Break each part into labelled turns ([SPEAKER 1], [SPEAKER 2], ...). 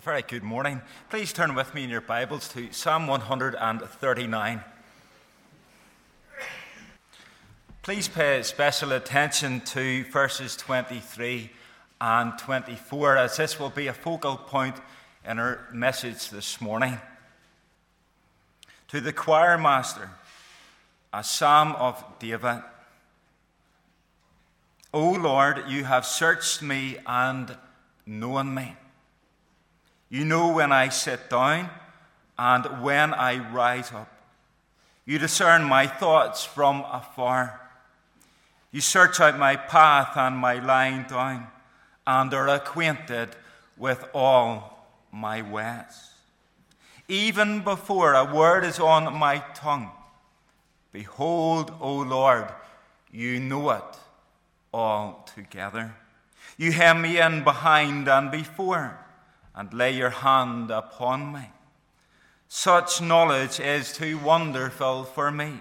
[SPEAKER 1] Very good morning. Please turn with me in your Bibles to Psalm 139. Please pay special attention to verses 23 and 24, as this will be a focal point in our message this morning. To the choir master, a psalm of David. O Lord, you have searched me and known me. You know when I sit down and when I rise up. You discern my thoughts from afar. You search out my path and my lying down, and are acquainted with all my ways. Even before a word is on my tongue, behold, O Lord, you know it altogether. You hem me in behind and before, and lay your hand upon me. Such knowledge is too wonderful for me.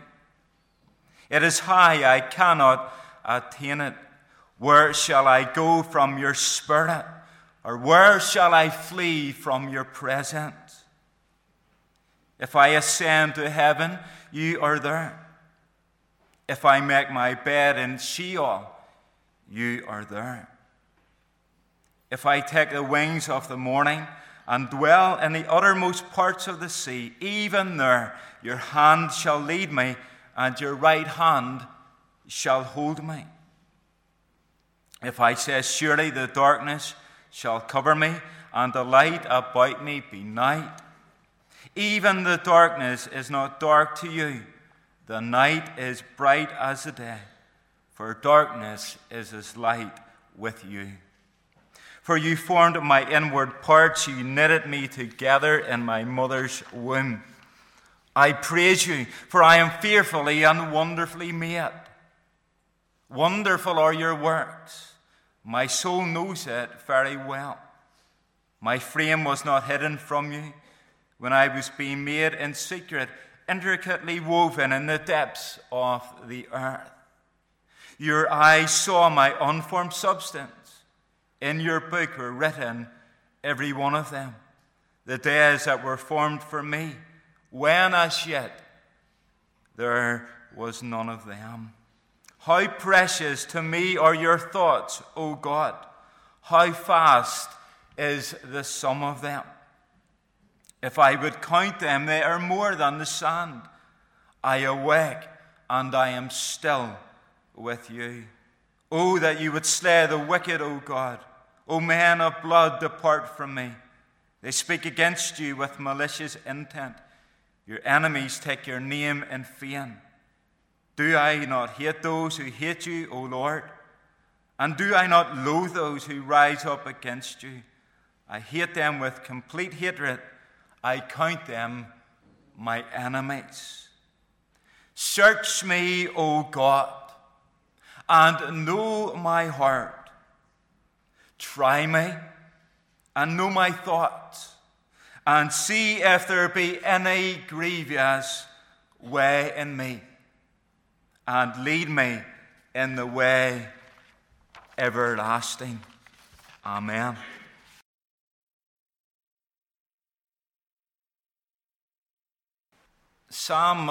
[SPEAKER 1] It is high, I cannot attain it. Where shall I go from your spirit? Or where shall I flee from your presence? If I ascend to heaven, you are there. If I make my bed in Sheol, you are there. If I take the wings of the morning and dwell in the uttermost parts of the sea, even there your hand shall lead me, and your right hand shall hold me. If I say, surely the darkness shall cover me, and the light about me be night, even the darkness is not dark to you. The night is bright as the day, for darkness is as light with you. For you formed my inward parts, you knitted me together in my mother's womb. I praise you, for I am fearfully and wonderfully made. Wonderful are your works. My soul knows it very well. My frame was not hidden from you when I was being made in secret, intricately woven in the depths of the earth. Your eyes saw my unformed substance. In your book were written, every one of them, the days that were formed for me, when as yet there was none of them. How precious to me are your thoughts, O God! How vast is the sum of them! If I would count them, they are more than the sand. I awake, and I am still with you. Oh, that you would slay the wicked, O God! O men of blood, depart from me. They speak against you with malicious intent. Your enemies take your name in vain. Do I not hate those who hate you, O Lord? And do I not loathe those who rise up against you? I hate them with complete hatred. I count them my enemies. Search me, O God, and know my heart. Try me and know my thoughts, and see if there be any grievous way in me, and lead me in the way everlasting. Amen. Psalm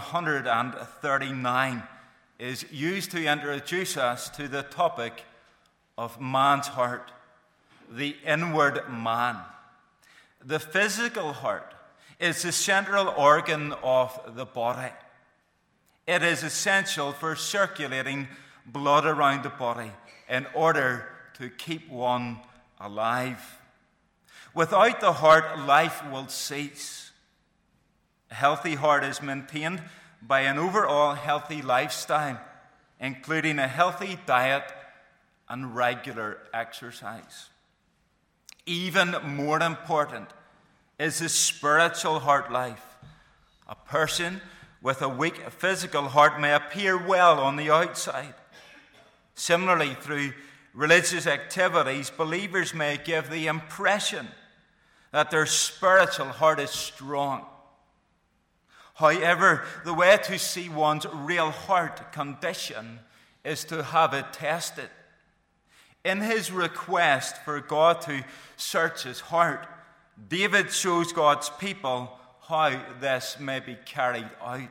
[SPEAKER 1] 139 is used to introduce us to the topic of man's heart, the inward man. The physical heart is the central organ of the body. It is essential for circulating blood around the body in order to keep one alive. Without the heart, life will cease. A healthy heart is maintained by an overall healthy lifestyle, including a healthy diet and regular exercise. Even more important is the spiritual heart life. A person with a weak physical heart may appear well on the outside. Similarly, through religious activities, believers may give the impression that their spiritual heart is strong. However, the way to see one's real heart condition is to have it tested. In his request for God to search his heart, David shows God's people how this may be carried out.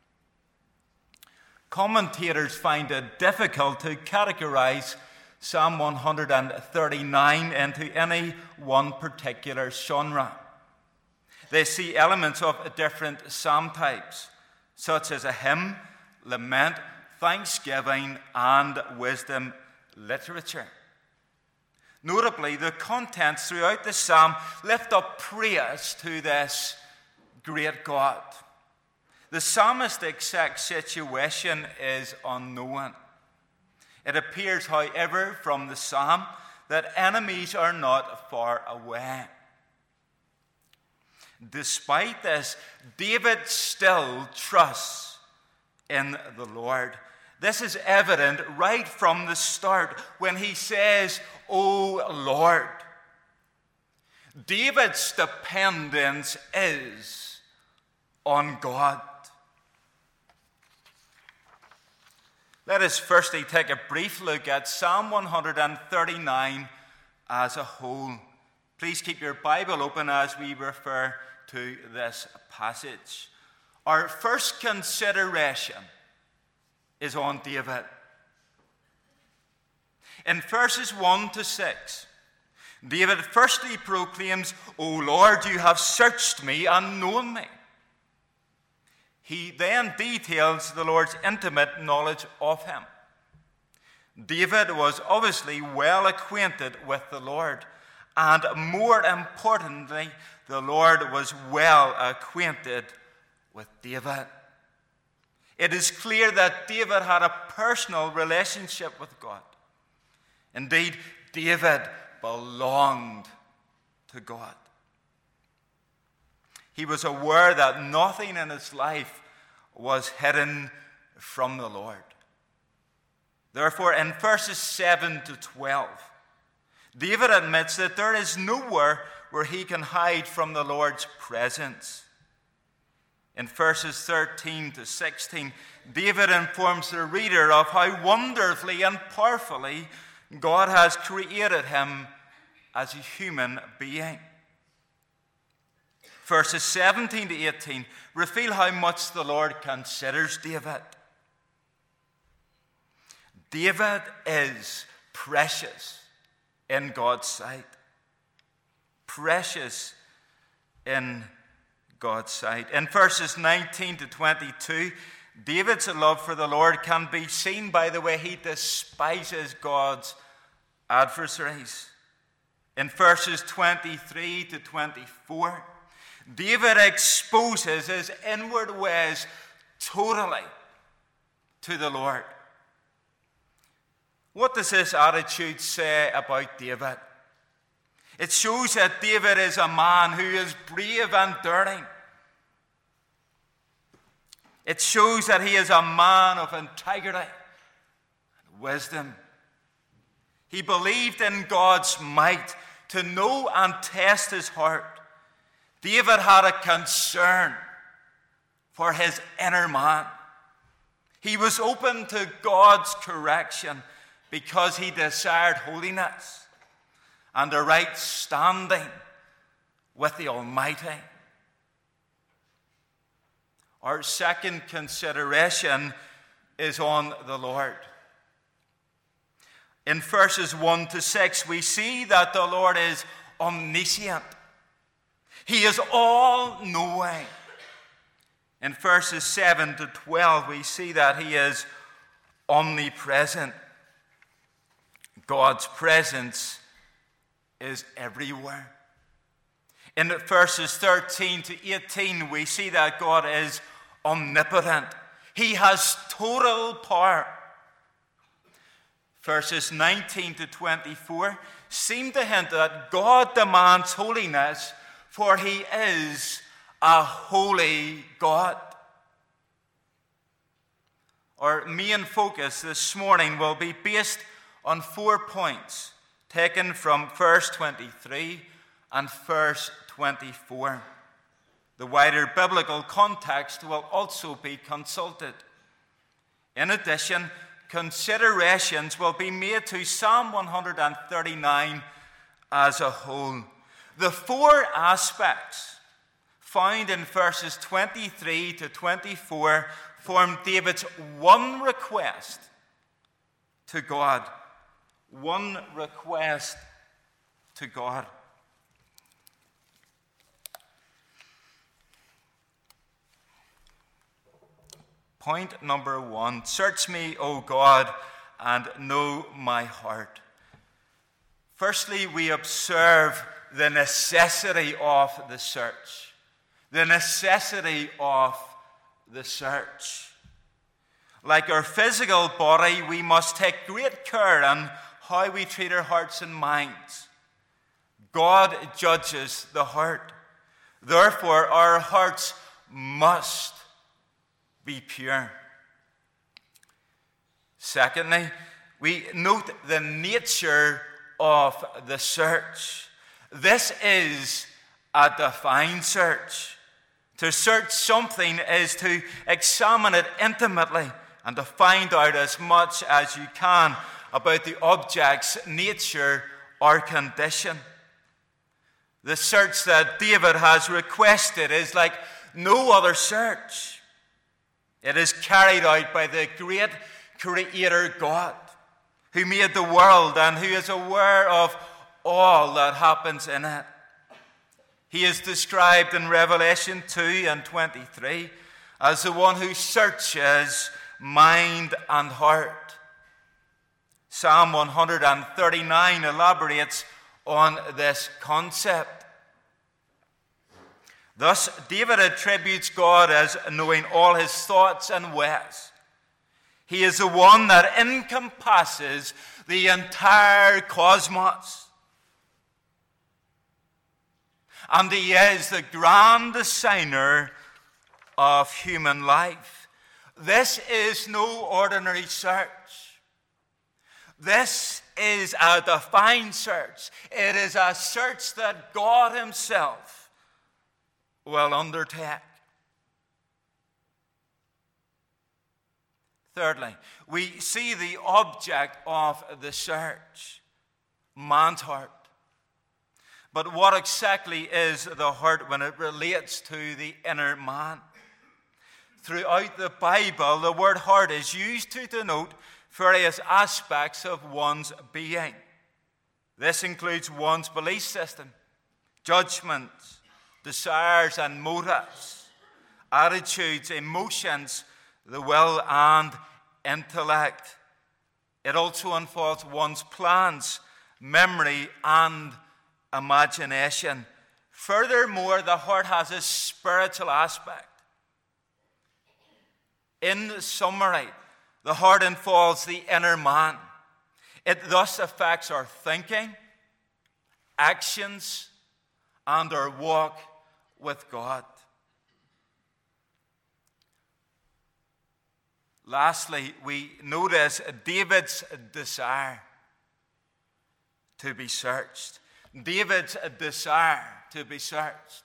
[SPEAKER 1] Commentators find it difficult to categorize Psalm 139 into any one particular genre. They see elements of different psalm types, such as a hymn, lament, thanksgiving, and wisdom literature. Notably, the contents throughout the psalm lift up praise to this great God. The psalmist's exact situation is unknown. It appears, however, from the psalm that enemies are not far away. Despite this, David still trusts in the Lord. This is evident right from the start when he says, "O Lord." David's dependence is on God. Let us firstly take a brief look at Psalm 139 as a whole. Please keep your Bible open as we refer to this passage. Our first consideration is on David. In verses 1 to 6, David firstly proclaims, "O Lord, you have searched me and known me." He then details the Lord's intimate knowledge of him. David was obviously well acquainted with the Lord, and more importantly, the Lord was well acquainted with David. It is clear that David had a personal relationship with God. Indeed, David belonged to God. He was aware that nothing in his life was hidden from the Lord. Therefore, in verses 7 to 12, David admits that there is nowhere where he can hide from the Lord's presence. In verses 13 to 16, David informs the reader of how wonderfully and powerfully God has created him as a human being. Verses 17 to 18 reveal how much the Lord considers David. David is precious in God's sight. Precious in God's sight. In verses 19 to 22, David's love for the Lord can be seen by the way he despises God's adversaries. In verses 23 to 24, David exposes his inward ways totally to the Lord. What does this attitude say about David? It shows that David is a man who is brave and daring. It shows that he is a man of integrity and wisdom. He believed in God's might to know and test his heart. David had a concern for his inner man. He was open to God's correction because he desired holiness and a right standing with the Almighty. Our second consideration is on the Lord. In verses 1 to 6, we see that the Lord is omniscient. He is all-knowing. In verses 7 to 12, we see that he is omnipresent. God's presence is everywhere. In verses 13 to 18, we see that God is omnipotent. He has total power. Verses 19 to 24 seem to hint that God demands holiness, for he is a holy God. Our main focus this morning will be based on 4 points taken from verse 23 and verse 24. The wider biblical context will also be consulted. In addition, considerations will be made to Psalm 139 as a whole. The four aspects found in verses 23 to 24 form David's one request to God. One request to God. Point number one, search me, O God, and know my heart. Firstly, we observe the necessity of the search. The necessity of the search. Like our physical body, we must take great care on how we treat our hearts and minds. God judges the heart. Therefore, our hearts must be pure. Secondly, we note the nature of the search. This is a divine search. To search something is to examine it intimately and to find out as much as you can about the object's nature or condition. The search that David has requested is like no other search. It is carried out by the great Creator God, who made the world and who is aware of all that happens in it. He is described in Revelation 2 and 23 as the one who searches mind and heart. Psalm 139 elaborates on this concept. Thus, David attributes God as knowing all his thoughts and ways. He is the one that encompasses the entire cosmos. And he is the grand designer of human life. This is no ordinary search. This is a divine search. It is a search that God himself will undertake. Thirdly, we see the object of the search, man's heart. But what exactly is the heart when it relates to the inner man? Throughout the Bible, the word heart is used to denote various aspects of one's being. This includes one's belief system, judgments, desires and motives, attitudes, emotions, the will and intellect. It also involves one's plans, memory and imagination. Furthermore, the heart has a spiritual aspect. In summary, the heart involves the inner man. It thus affects our thinking, actions, and our walk with God. Lastly, we notice David's desire to be searched. David's desire to be searched.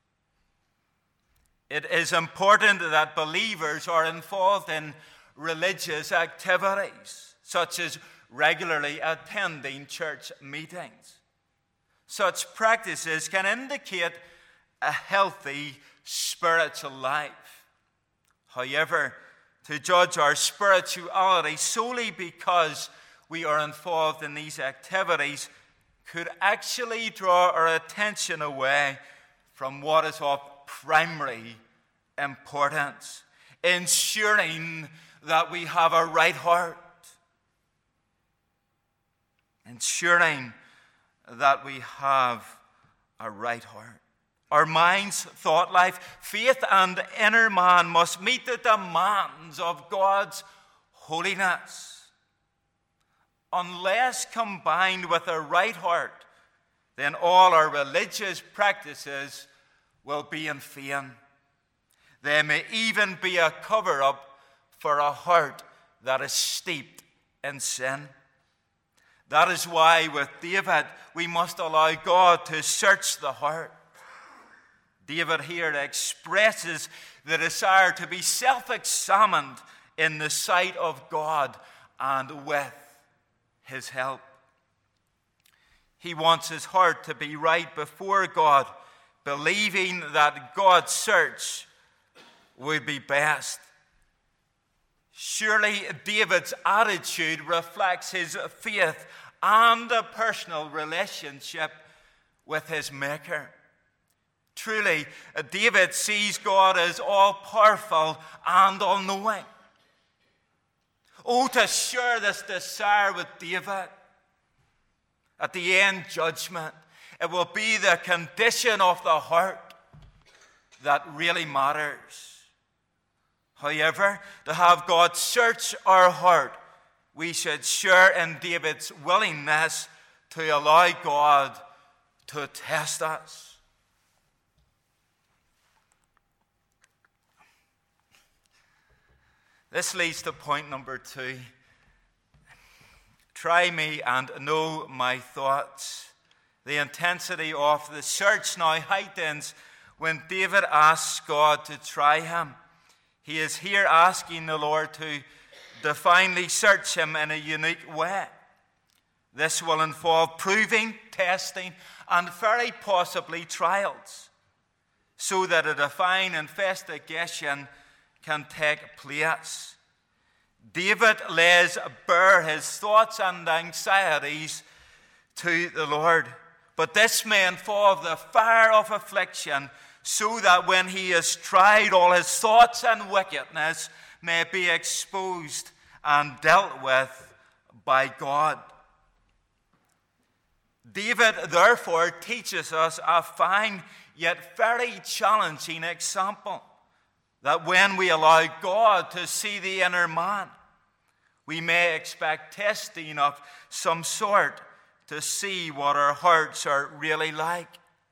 [SPEAKER 1] It is important that believers are involved in religious activities, such as regularly attending church meetings. Such practices can indicate a healthy spiritual life. However, to judge our spirituality solely because we are involved in these activities could actually draw our attention away from what is of primary importance, ensuring that we have a right heart. Ensuring that we have a right heart. Our mind's thought life, faith, and inner man must meet the demands of God's holiness. Unless combined with a right heart, then all our religious practices will be in vain. They may even be a cover-up for a heart that is steeped in sin. That is why with David, we must allow God to search the heart. David here expresses the desire to be self-examined in the sight of God and with his help. He wants his heart to be right before God, believing that God's search would be best. Surely David's attitude reflects his faith and a personal relationship with his Maker. Truly, David sees God as all-powerful and all-knowing. Oh, to share this desire with David. At the end judgment, it will be the condition of the heart that really matters. However, to have God search our heart, we should share in David's willingness to allow God to test us. This leads to point number 2. Try me and know my thoughts. The intensity of the search now heightens when David asks God to try him. He is here asking the Lord to divinely search him in a unique way. This will involve proving, testing, and very possibly trials, so that a divine investigation can take place. David lays bare his thoughts and anxieties to the Lord, but this may involve the fire of affliction, so that when he is tried, all his thoughts and wickedness may be exposed and dealt with by God. David, therefore, teaches us a fine yet very challenging example, that when we allow God to see the inner man, we may expect testing of some sort to see what our hearts are really like.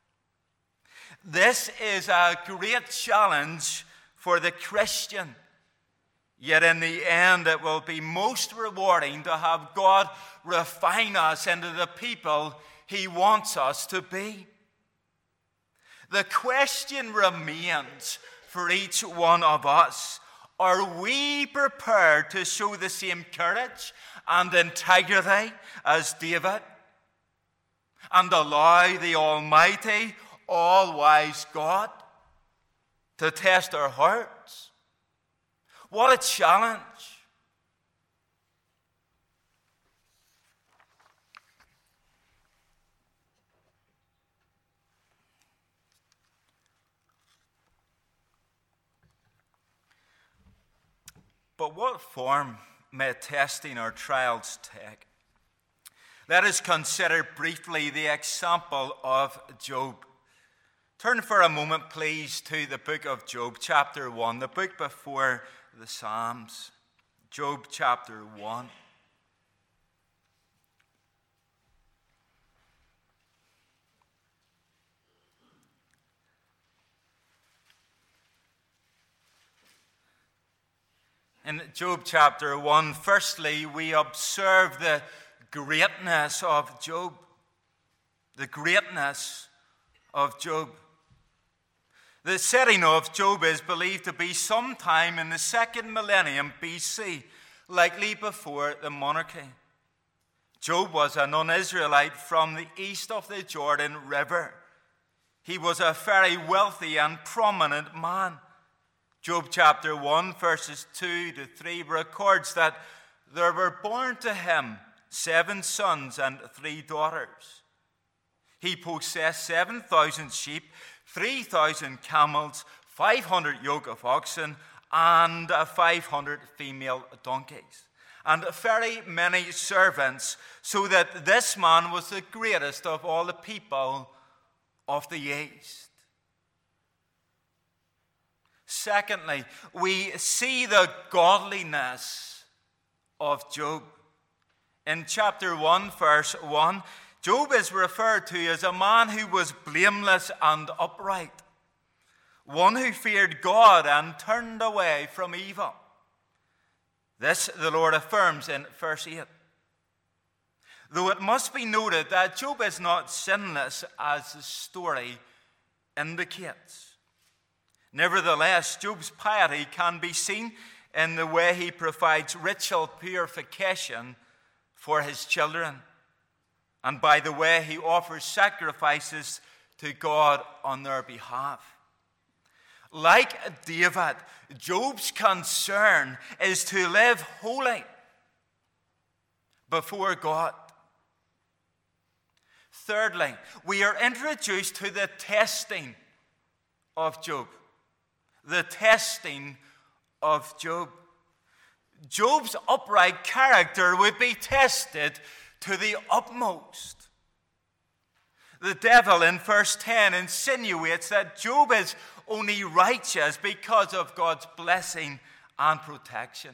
[SPEAKER 1] This is a great challenge for the Christian. Yet in the end, it will be most rewarding to have God refine us into the people He wants us to be. The question remains for each one of us: are we prepared to show the same courage and integrity as David and allow the Almighty, all-wise God to test our hearts? What a challenge. But what form may testing or trials take? Let us consider briefly the example of Job. Turn for a moment, please, to the book of Job, chapter 1, the book before the Psalms. Job chapter 1. In Job chapter 1, firstly, we observe the greatness of Job. The greatness of Job. The setting of Job is believed to be sometime in the 2nd millennium BC, likely before the monarchy. Job was a non-Israelite from the east of the Jordan River. He was a very wealthy and prominent man. Job chapter 1, verses 2 to 3 records that there were born to him 7 sons and 3 daughters. He possessed 7,000 sheep, 3,000 camels, 500 yoke of oxen, and 500 female donkeys, and very many servants, so that this man was the greatest of all the people of the East. Secondly, we see the godliness of Job. In chapter 1, verse 1, Job is referred to as a man who was blameless and upright, one who feared God and turned away from evil. This the Lord affirms in verse 8. Though it must be noted that Job is not sinless, as the story indicates. Nevertheless, Job's piety can be seen in the way he provides ritual purification for his children. And by the way, he offers sacrifices to God on their behalf. Like David, Job's concern is to live holy before God. Thirdly, we are introduced to the testing of Job. The testing of Job. Job's upright character would be tested to the utmost. The devil in verse 10 insinuates that Job is only righteous because of God's blessing and protection.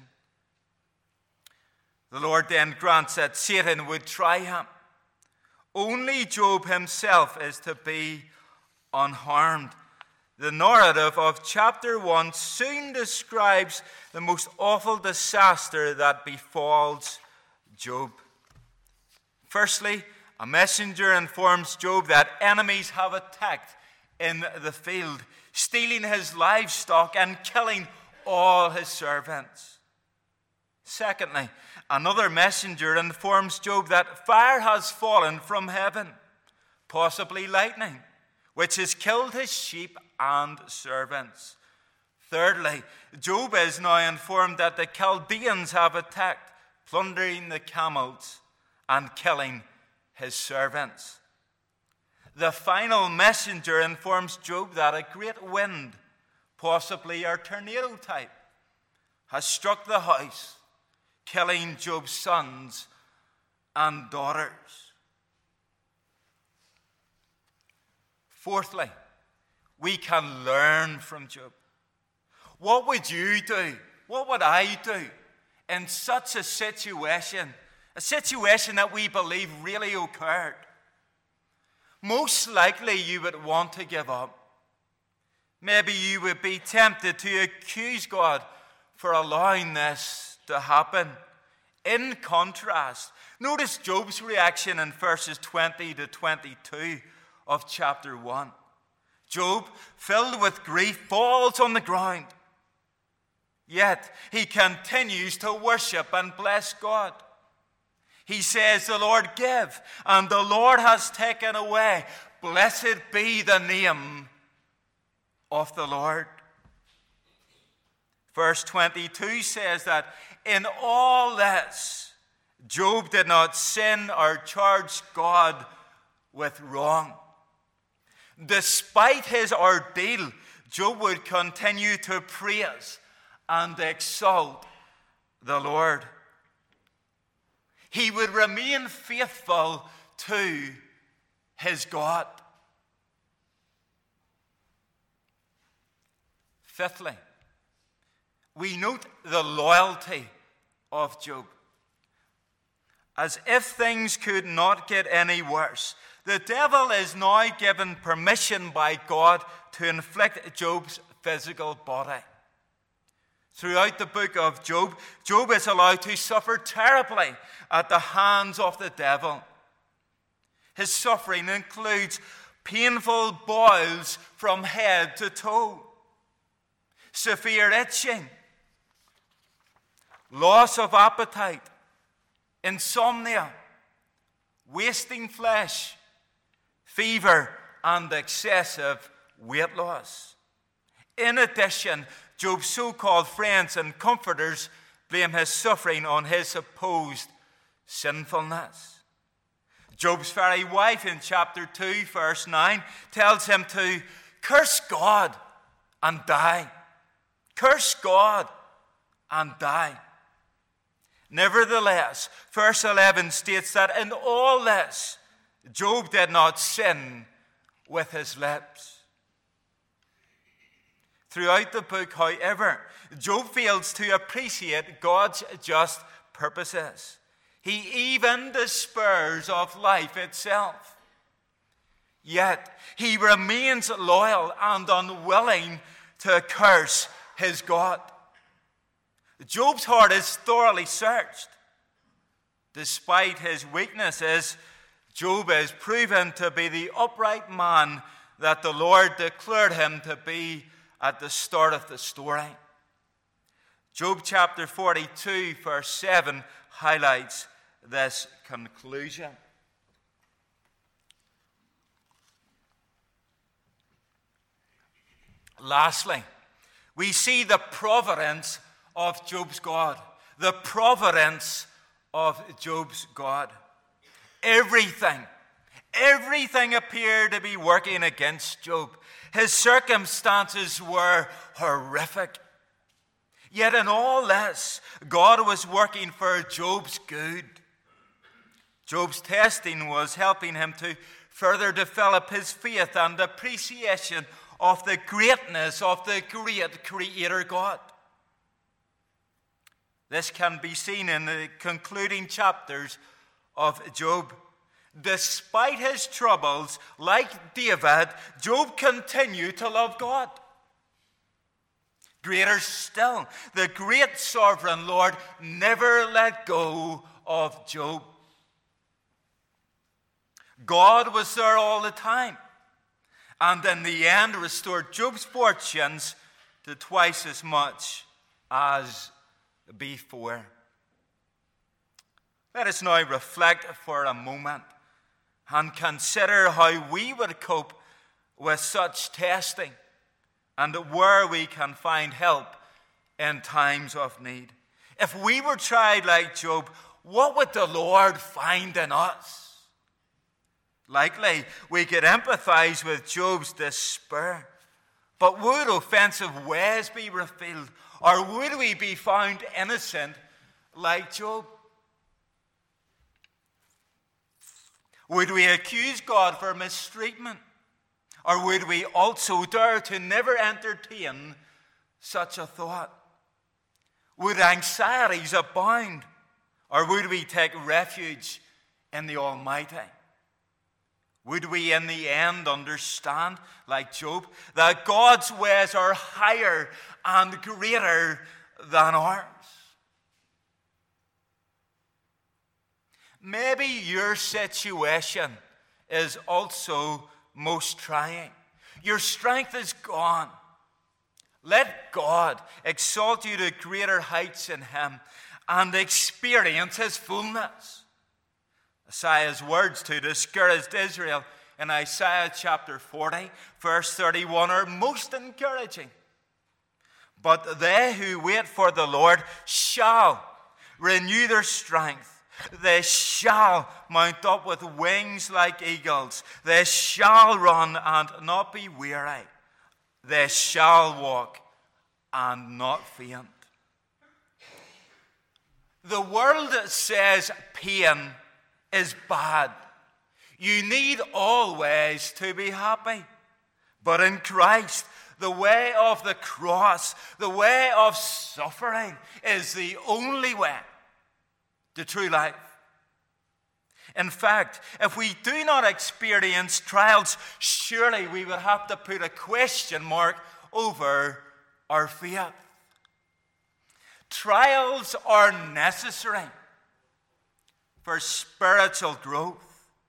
[SPEAKER 1] The Lord then grants that Satan would try him. Only Job himself is to be unharmed. The narrative of chapter 1 soon describes the most awful disaster that befalls Job. Firstly, a messenger informs Job that enemies have attacked in the field, stealing his livestock and killing all his servants. Secondly, another messenger informs Job that fire has fallen from heaven, possibly lightning, which has killed his sheep and servants. Thirdly, Job is now informed that the Chaldeans have attacked, plundering the camels and killing his servants. The final messenger informs Job that a great wind, possibly a tornado type, has struck the house, killing Job's sons and daughters. Fourthly, we can learn from Job. What would you do? What would I do in such a situation that we believe really occurred? Most likely you would want to give up. Maybe you would be tempted to accuse God for allowing this to happen. In contrast, notice Job's reaction in verses 20 to 22 of chapter 1. Job, filled with grief, falls on the ground. Yet he continues to worship and bless God. He says, "The Lord give, and the Lord has taken away. Blessed be the name of the Lord." Verse 22 says that in all this, Job did not sin or charge God with wrong. Despite his ordeal, Job would continue to praise and exalt the Lord. He would remain faithful to his God. Fifthly, we note the loyalty of Job. As if things could not get any worse, the devil is now given permission by God to inflict Job's physical body. Throughout the book of Job, Job is allowed to suffer terribly at the hands of the devil. His suffering includes painful boils from head to toe, severe itching, loss of appetite, insomnia, wasting flesh, fever, and excessive weight loss. In addition, Job's so-called friends and comforters blame his suffering on his supposed sinfulness. Job's very wife in chapter 2, verse 9, tells him to curse God and die. Curse God and die. Nevertheless, verse 11 states that in all this, Job did not sin with his lips. Throughout the book, however, Job fails to appreciate God's just purposes. He even despairs of life itself. Yet, he remains loyal and unwilling to curse his God. Job's heart is thoroughly searched. Despite his weaknesses, Job is proven to be the upright man that the Lord declared him to be at the start of the story. Job chapter 42, verse 7 highlights this conclusion. Lastly, we see the providence of Job's God. The providence of Job's God. Everything appeared to be working against Job. His circumstances were horrific. Yet in all this, God was working for Job's good. Job's testing was helping him to further develop his faith and appreciation of the greatness of the great Creator God. This can be seen in the concluding chapters of Job. Despite his troubles, like David, Job continued to love God. Greater still, the great sovereign Lord never let go of Job. God was there all the time, and in the end restored Job's fortunes to twice as much as before. Let us now reflect for a moment and consider how we would cope with such testing and where we can find help in times of need. If we were tried like Job, what would the Lord find in us? Likely, we could empathize with Job's despair. But would offensive ways be revealed? Or would we be found innocent like Job? Would we accuse God for mistreatment? Or would we also dare to never entertain such a thought? Would anxieties abound? Or would we take refuge in the Almighty? Would we in the end understand, like Job, that God's ways are higher and greater than ours? Maybe your situation is also most trying. Your strength is gone. Let God exalt you to greater heights in Him and experience His fullness. Isaiah's words to discouraged Israel in Isaiah chapter 40, verse 31 are most encouraging. But they who wait for the Lord shall renew their strength. They shall mount up with wings like eagles. They shall run and not be weary. They shall walk and not faint. The world says pain is bad. You need always to be happy. But in Christ, the way of the cross, the way of suffering, is the only way to true life. In fact, if we do not experience trials, surely we would have to put a question mark over our faith. Trials are necessary for spiritual growth.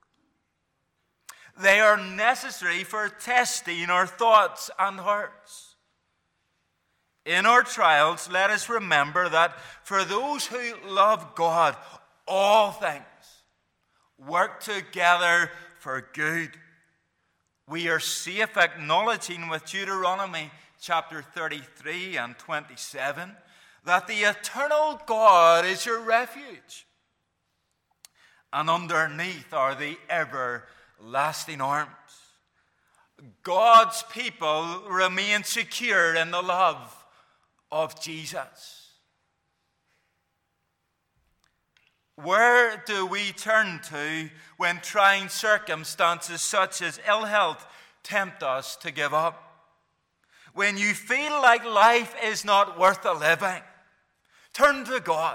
[SPEAKER 1] They are necessary for testing our thoughts and hearts. In our trials, let us remember that for those who love God, all things work together for good. We are safe acknowledging with Deuteronomy chapter 33 and 27 that the eternal God is your refuge. And underneath are the everlasting arms. God's people remain secure in the love of Jesus. Where do we turn to when trying circumstances such as ill health tempt us to give up? When you feel like life is not worth the living, turn to God.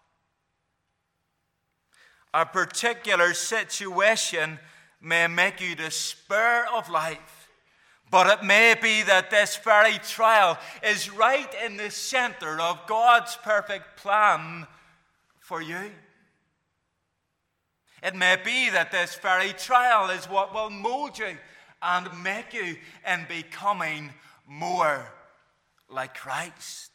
[SPEAKER 1] A particular situation may make you despair of life, but it may be that this very trial is right in the center of God's perfect plan for you. It may be that this very trial is what will mold you and make you in becoming more like Christ.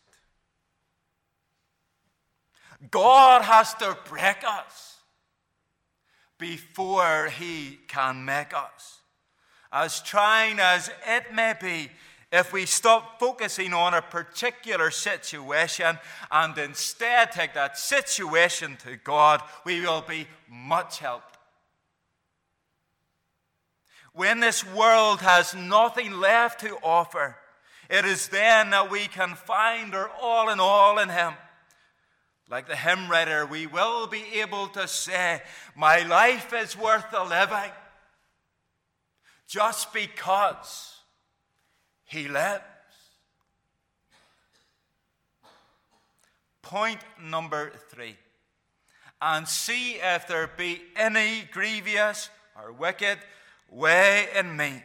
[SPEAKER 1] God has to break us before He can make us. As trying as it may be, If we stop focusing on a particular situation and instead take that situation to God, we will be much helped. When this world has nothing left to offer, it is then that we can find our all in Him. Like the hymn writer, we will be able to say, my life is worth the living just because He lives. Point number 3. And see if there be any grievous or wicked way in me.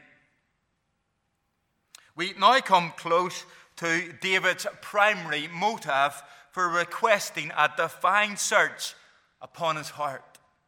[SPEAKER 1] We now come close to David's primary motive for requesting a divine search upon his heart.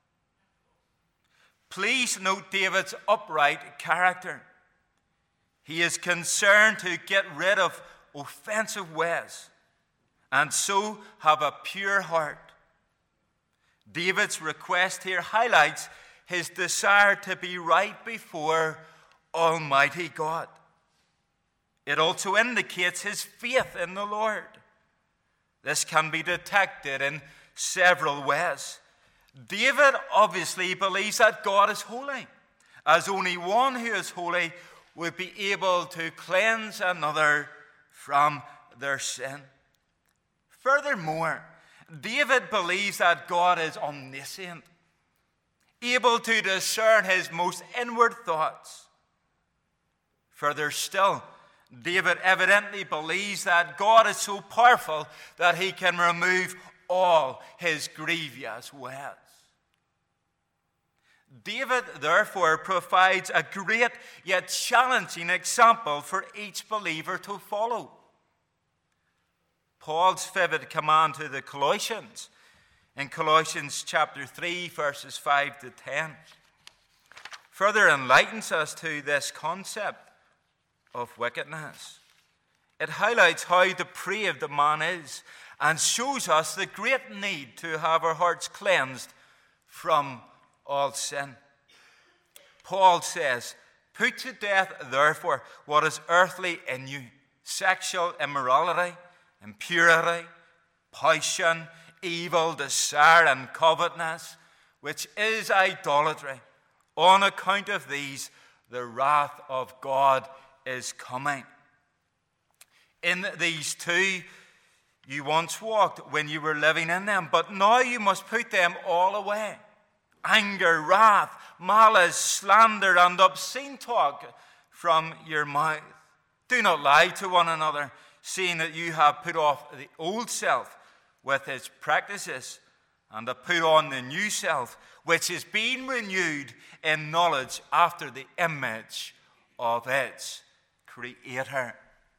[SPEAKER 1] Please note David's upright character. He is concerned to get rid of offensive ways and so have a pure heart. David's request here highlights his desire to be right before Almighty God. It also indicates his faith in the Lord. This can be detected in several ways. David obviously believes that God is holy, as only one who is holy would be able to cleanse another from their sin. Furthermore, David believes that God is omniscient, able to discern his most inward thoughts. Further still, David evidently believes that God is so powerful that He can remove all his grievous ways. David, therefore, provides a great yet challenging example for each believer to follow. Paul's vivid command to the Colossians in Colossians chapter 3, verses 5 to 10, further enlightens us to this concept of wickedness. It highlights how depraved the man is and shows us the great need to have our hearts cleansed from all sin. Paul says, put to death, therefore, what is earthly in you: sexual immorality, impurity, passion, evil desire, and covetousness, which is idolatry. On account of these, the wrath of God is coming. In these two you once walked when you were living in them, but now you must put them all away: anger, wrath, malice, slander, and obscene talk from your mouth. Do not lie to one another, seeing that you have put off the old self with its practices, and have put on the new self, which is being renewed in knowledge after the image of its Creator.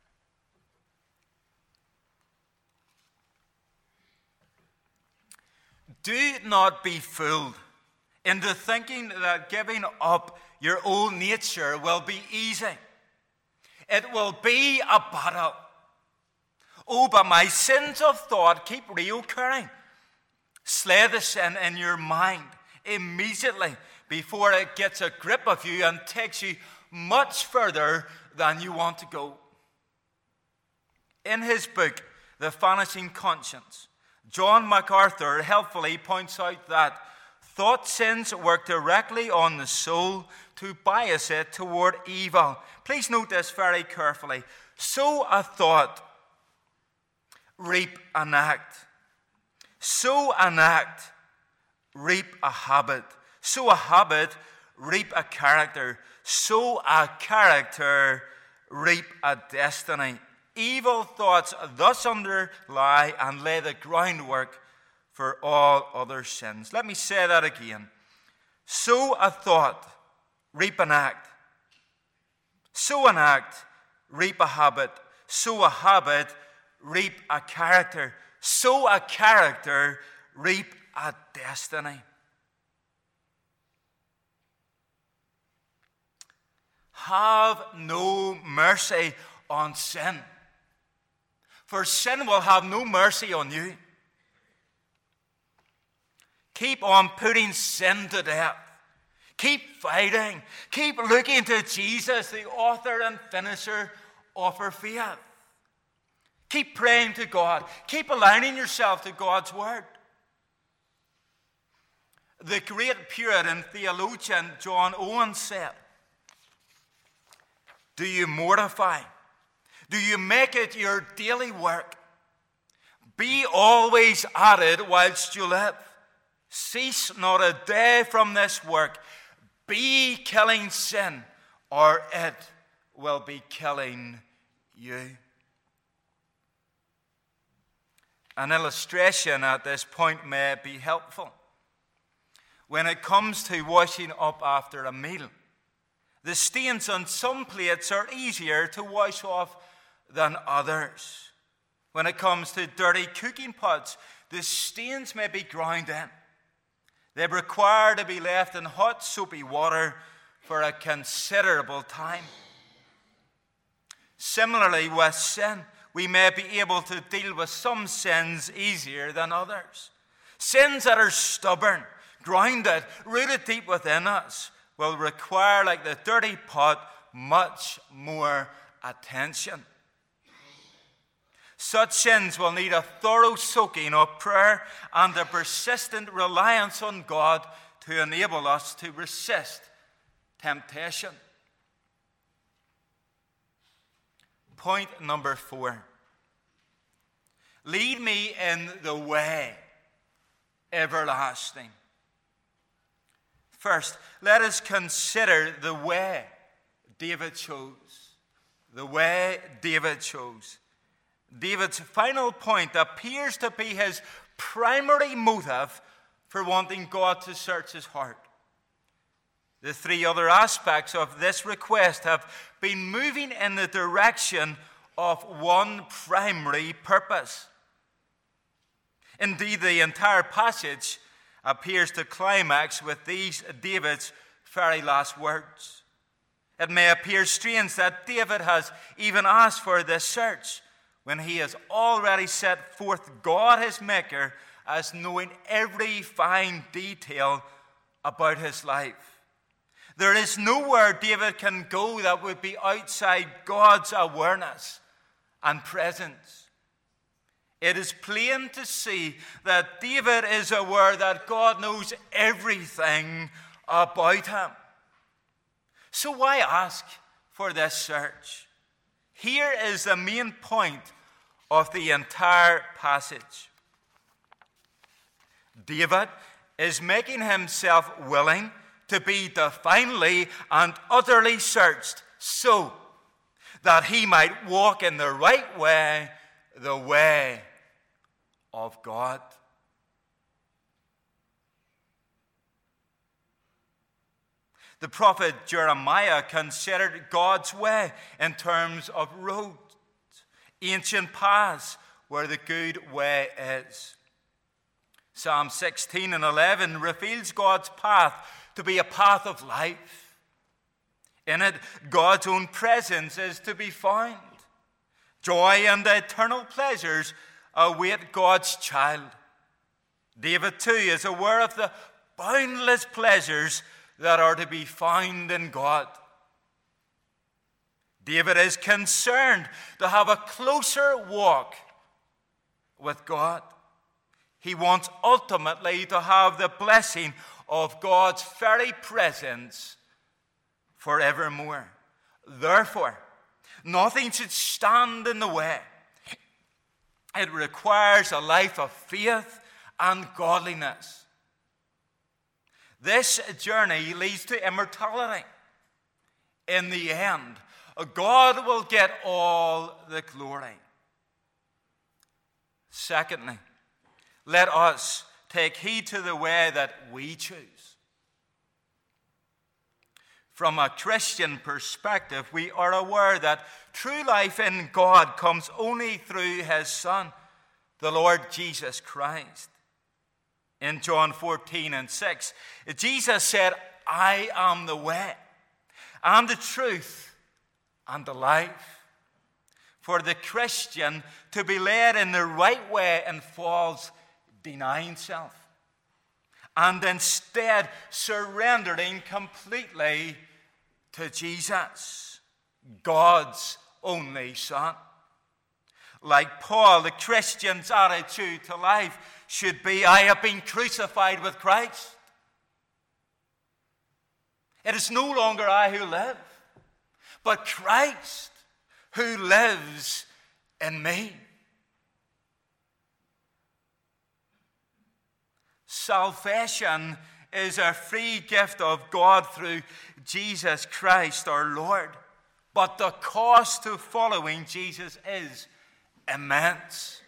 [SPEAKER 1] Do not be fooled into thinking that giving up your old nature will be easy. It will be a battle. Oh, but my sins of thought keep reoccurring. Slay the sin in your mind immediately before it gets a grip of you and takes you much further than you want to go. In his book, The Vanishing Conscience, John MacArthur helpfully points out that thought sins work directly on the soul to bias it toward evil. Please note this very carefully. Sow a thought, reap an act. Sow an act, reap a habit. Sow a habit, reap a character. Sow a character, reap a destiny. Evil thoughts thus underlie and lay the groundwork for all other sins. Let me say that again. Sow a thought, reap an act. Sow an act, reap a habit. Sow a habit, reap a character. Sow a character, reap a destiny. Have no mercy on sin, for sin will have no mercy on you. Keep on putting sin to death. Keep fighting. Keep looking to Jesus, the author and finisher of our faith. Keep praying to God. Keep aligning yourself to God's word. The great Puritan theologian John Owen said, "Do you mortify? Do you make it your daily work? Be always at it whilst you live. Cease not a day from this work. Be killing sin, or it will be killing you." An illustration at this point may be helpful. When it comes to washing up after a meal, the stains on some plates are easier to wash off than others. When it comes to dirty cooking pots, the stains may be ground in. They require to be left in hot, soapy water for a considerable time. Similarly, with sin, we may be able to deal with some sins easier than others. Sins that are stubborn, grounded, rooted deep within us, will require, like the dirty pot, much more attention. Such sins will need a thorough soaking of prayer and a persistent reliance on God to enable us to resist temptation. Point number 4. Lead me in the way everlasting. First, let us consider the way David chose. The way David chose. David's final point appears to be his primary motive for wanting God to search his heart. The 3 other aspects of this request have been moving in the direction of one primary purpose. Indeed, the entire passage appears to climax with these David's very last words. It may appear strange that David has even asked for this search when he has already set forth God his Maker as knowing every fine detail about his life. There is nowhere David can go that would be outside God's awareness and presence. It is plain to see that David is aware that God knows everything about him. So why ask for this search? Here is the main point of the entire passage. David is making himself willing to be divinely and utterly searched so that he might walk in the right way, the way of God. The prophet Jeremiah considered God's way in terms of roads, ancient paths where the good way is. Psalm 16 and 11 reveals God's path to be a path of life. In it, God's own presence is to be found. Joy and eternal pleasures await God's child. David, too, is aware of the boundless pleasures that are to be found in God. David is concerned to have a closer walk with God. He wants ultimately to have the blessing of God's very presence forevermore. Therefore, nothing should stand in the way. It requires a life of faith and godliness. This journey leads to immortality. In the end, God will get all the glory. Secondly, let us take heed to the way that we choose. From a Christian perspective, we are aware that true life in God comes only through His Son, the Lord Jesus Christ. In John 14 and 6, Jesus said, "I am the way, and the truth, and the life." For the Christian to be led in the right way involves denying self and instead surrendering completely to Jesus, God's only Son. Like Paul, the Christian's attitude to life should be, I have been crucified with Christ. It is no longer I who live, but Christ who lives in me. Salvation is a free gift of God through Jesus Christ our Lord. But the cost to following Jesus is immense.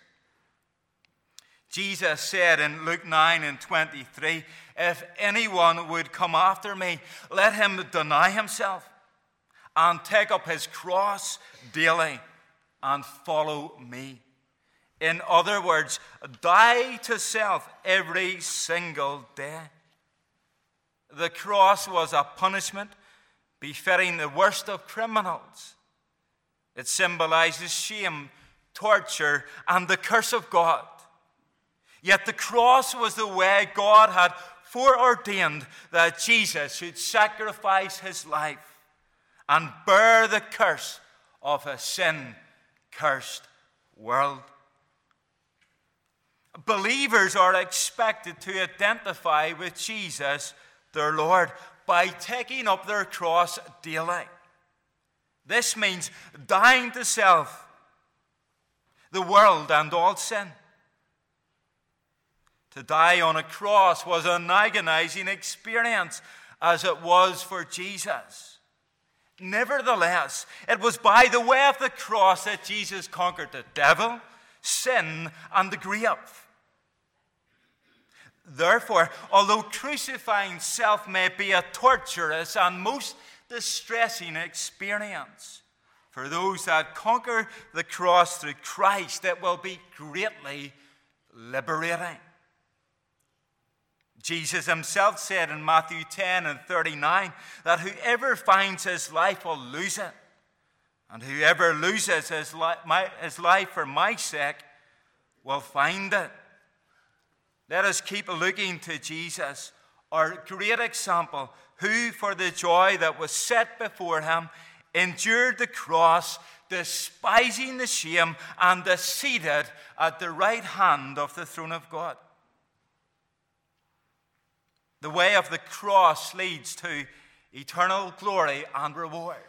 [SPEAKER 1] Jesus said in Luke 9:23, if anyone would come after me, let him deny himself and take up his cross daily and follow me. In other words, die to self every single day. The cross was a punishment befitting the worst of criminals. It symbolizes shame, torture, and the curse of God. Yet the cross was the way God had foreordained that Jesus should sacrifice his life and bear the curse of a sin-cursed world. Believers are expected to identify with Jesus, their Lord, by taking up their cross daily. This means dying to self, the world, and all sin. To die on a cross was an agonizing experience, as it was for Jesus. Nevertheless, it was by the way of the cross that Jesus conquered the devil, sin, and the grave. Therefore, although crucifying self may be a torturous and most distressing experience, for those that conquer the cross through Christ, it will be greatly liberating. Jesus himself said in Matthew 10:39 that whoever finds his life will lose it, and whoever loses his life for my sake will find it. Let us keep looking to Jesus, our great example, who for the joy that was set before him endured the cross, despising the shame, and is seated at the right hand of the throne of God. The way of the cross leads to eternal glory and reward.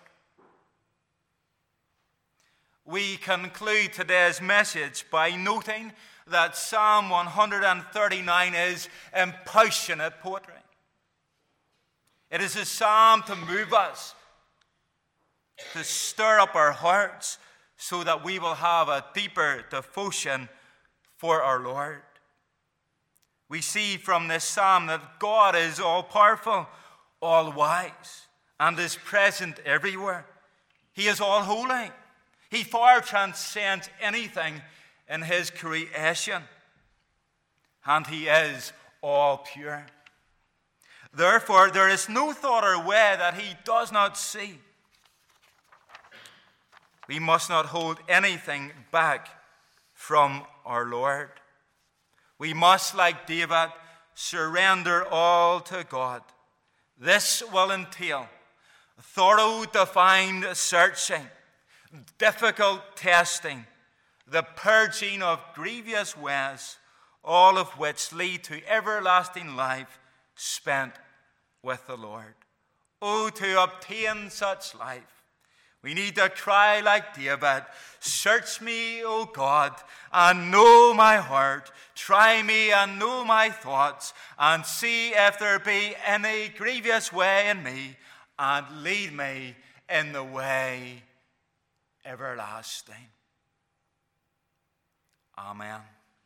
[SPEAKER 1] We conclude today's message by noting that Psalm 139 is impassionate poetry. It is a psalm to move us, to stir up our hearts, so that we will have a deeper devotion for our Lord. We see from this psalm that God is all-powerful, all-wise, and is present everywhere. He is all-holy. He far transcends anything in his creation. And he is all-pure. Therefore, there is no thought or way that he does not see. We must not hold anything back from our Lord. We must, like David, surrender all to God. This will entail thorough, defined searching, difficult testing, the purging of grievous ways, all of which lead to everlasting life spent with the Lord. Oh, to obtain such life, we need to cry like David, search me, O God, and know my heart. Try me and know my thoughts, and see if there be any grievous way in me, and lead me in the way everlasting. Amen.